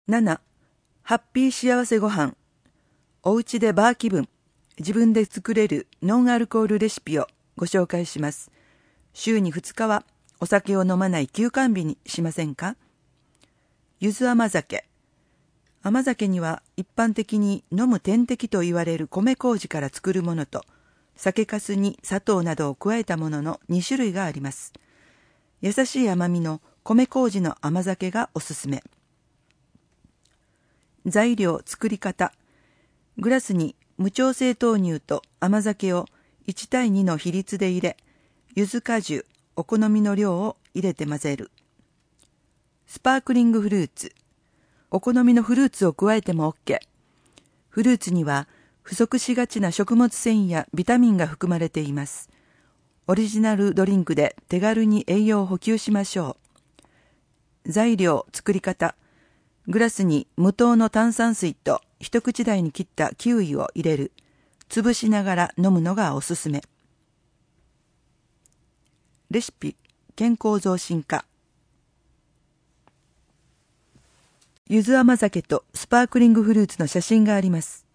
7. ハッピー幸せご飯。おうちでバー気分。自分で作れるノンアルコールレシピをご紹介します。週に2日はお酒を飲まない休肝日にしませんか？柚子甘酒。甘酒には一般的に飲む点滴と言われる米麹から作るものと、酒粕に砂糖などを加えたものの2種類があります。優しい甘みの米麹の甘酒がおすすめ。材料、作り方。グラスに無調整豆乳と甘酒を1対2の比率で入れ、柚子果汁、お好みの量を入れて混ぜる。スパークリングフルーツ。お好みのフルーツを加えても OK。フルーツには不足しがちな食物繊維やビタミンが含まれています。オリジナルドリンクで手軽に栄養を補給しましょう。材料、作り方。グラスに無糖の炭酸水と一口大に切ったキウイを入れる。潰しながら飲むのがおすすめ。レシピ、健康増進化。柚子甘酒とスパークリングフルーツの写真があります。